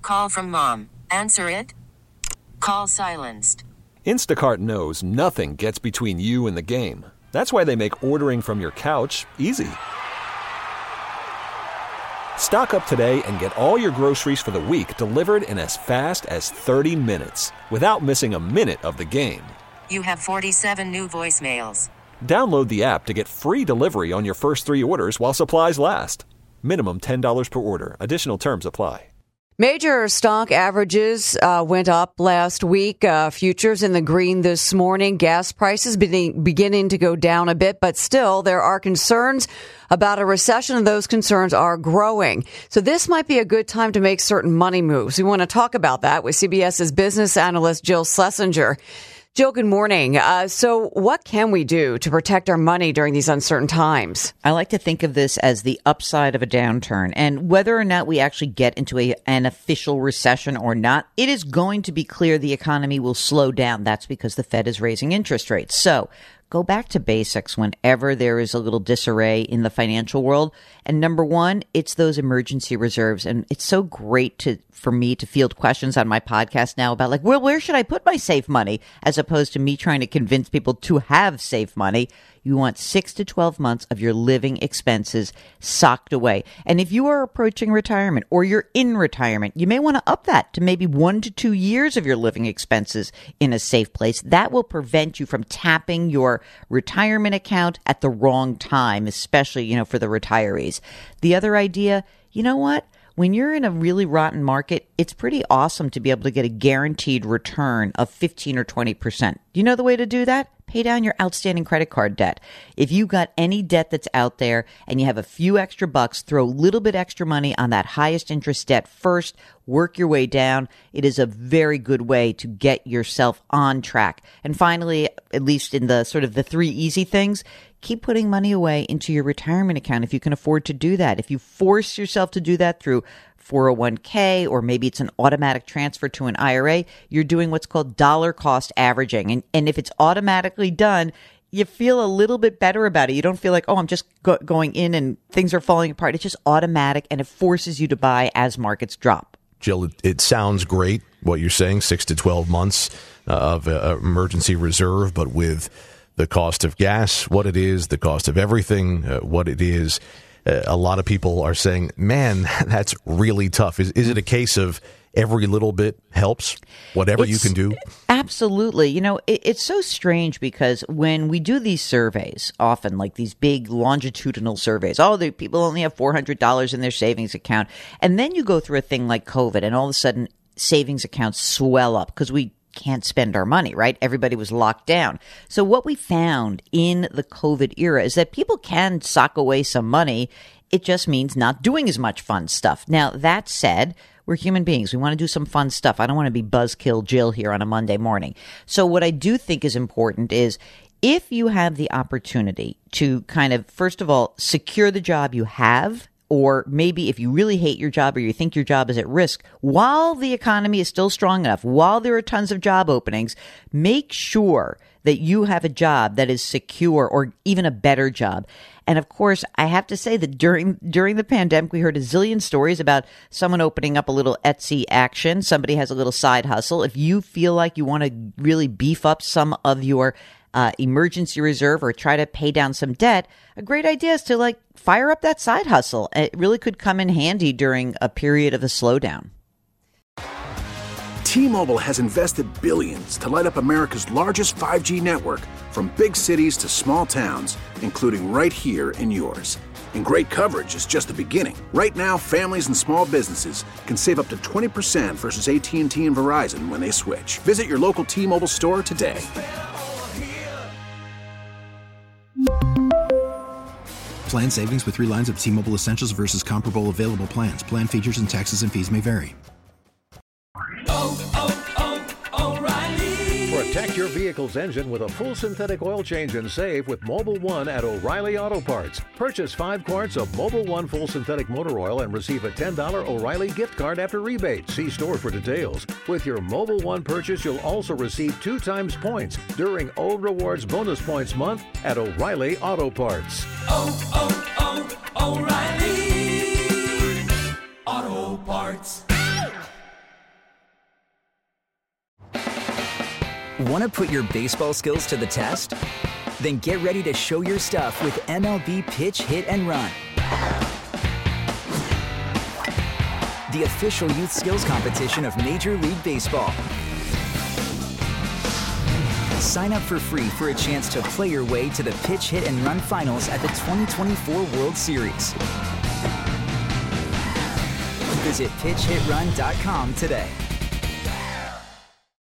call from mom. Answer it. Call silenced. Instacart knows nothing gets between you and the game. That's why they make ordering from your couch easy. Stock up today and get all your groceries for the week delivered in as fast as 30 minutes without missing a minute of the game. You have 47 new voicemails. Download the app to get free delivery on your first 3 orders while supplies last. Minimum $10 per order. Additional terms apply. Major stock averages went up last week. Futures in the green this morning. Gas prices beginning to go down a bit, but still there are concerns about a recession, and those concerns are growing. So this might be a good time to make certain money moves. We want to talk about that with CBS's business analyst Jill Schlesinger. Jill, good morning. So what can we do to protect our money during these uncertain times? I like to think of this as the upside of a downturn. And whether or not we actually get into an official recession or not, it is going to be clear the economy will slow down. That's because the Fed is raising interest rates. So go back to basics whenever there is a little disarray in the financial world. And number one, it's those emergency reserves. And it's so great for me to field questions on my podcast now about like, well, where should I put my safe money? As opposed to me trying to convince people to have safe money. You want 6 to 12 months of your living expenses socked away. And if you are approaching retirement or you're in retirement, you may want to up that to maybe 1 to 2 years of your living expenses in a safe place. That will prevent you from tapping your retirement account at the wrong time, especially, for the retirees. The other idea, you know what? When you're in a really rotten market, it's pretty awesome to be able to get a guaranteed return of 15 or 20%. Do you know the way to do that? Pay down your outstanding credit card debt. If you got any debt that's out there and you have a few extra bucks, throw a little bit extra money on that highest interest debt first, work your way down. It is a very good way to get yourself on track. And finally, at least in the sort of the 3 easy things, keep putting money away into your retirement account if you can afford to do that. If you force yourself to do that through 401k, or maybe it's an automatic transfer to an IRA, you're doing what's called dollar cost averaging. And if it's automatically done, you feel a little bit better about it. You don't feel like, I'm just going in and things are falling apart. It's just automatic, and it forces you to buy as markets drop. Jill, it sounds great what you're saying, 6 to 12 months of emergency reserve, but with the cost of gas, what it is, the cost of everything, what it is, a lot of people are saying, man, that's really tough. Is it a case of every little bit helps, whatever you can do? Absolutely. It's so strange because when we do these surveys, often like these big longitudinal surveys, the people only have $400 in their savings account. And then you go through a thing like COVID and all of a sudden savings accounts swell up because we can't spend our money, right? Everybody was locked down. So what we found in the COVID era is that people can sock away some money. It just means not doing as much fun stuff. Now, that said, we're human beings. We want to do some fun stuff. I don't want to be buzzkill Jill here on a Monday morning. So what I do think is important is if you have the opportunity to kind of, first of all, secure the job you have, or maybe if you really hate your job or you think your job is at risk, while the economy is still strong enough, while there are tons of job openings, make sure that you have a job that is secure or even a better job. And of course, I have to say that during the pandemic, we heard a zillion stories about someone opening up a little Etsy action. Somebody has a little side hustle. If you feel like you want to really beef up some of your emergency reserve or try to pay down some debt, a great idea is to fire up that side hustle. It really could come in handy during a period of a slowdown. T-Mobile has invested billions to light up America's largest 5G network, from big cities to small towns, including right here in yours. And great coverage is just the beginning. Right now, families and small businesses can save up to 20% versus AT&T and Verizon when they switch. Visit your local T-Mobile store today. Plan savings with 3 lines of T-Mobile Essentials versus comparable available plans. Plan features and taxes and fees may vary. Protect your vehicle's engine with a full synthetic oil change and save with Mobil 1 at O'Reilly Auto Parts. Purchase 5 quarts of Mobil 1 full synthetic motor oil and receive a $10 O'Reilly gift card after rebate. See store for details. With your Mobil 1 purchase, you'll also receive 2 times points during O Rewards Bonus Points Month at O'Reilly Auto Parts. O'Reilly Auto Parts. Want to put your baseball skills to the test? Then get ready to show your stuff with MLB Pitch, Hit, and Run, the official youth skills competition of Major League Baseball. Sign up for free for a chance to play your way to the Pitch, Hit, and Run finals at the 2024 World Series. Visit pitchhitrun.com today.